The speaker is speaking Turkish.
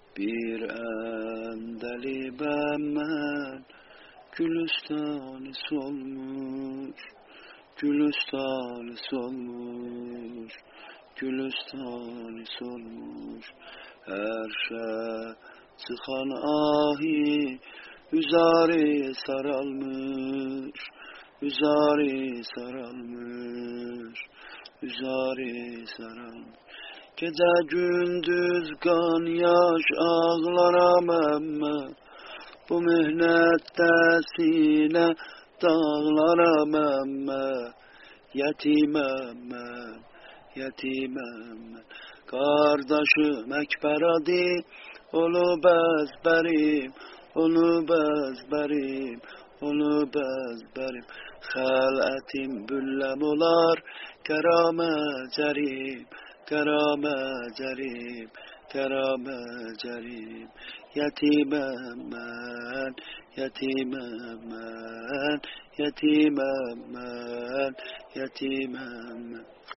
Bir endelibem ben, Gülistanı solmuş, Gülistanı solmuş, Gülistanı solmuş. Her şey çıkan ahi, Üzari saralmış, Üzari saralmış, Üzari saralmış. Gece gündüz kan yaş ağlaram emme, Bu mühnette sine dağlaram emme. Yetimem ben, yetimem ben. Kardeşim Ekber adi, onu bezberim, onu bezberim, onu bezberim. Xələtim bülləm olar, kərəmə cərim, kərəmə cərim, kərəmə cərim. Yetimem ben, yetimem ben, yetimem ben, yetimem ben.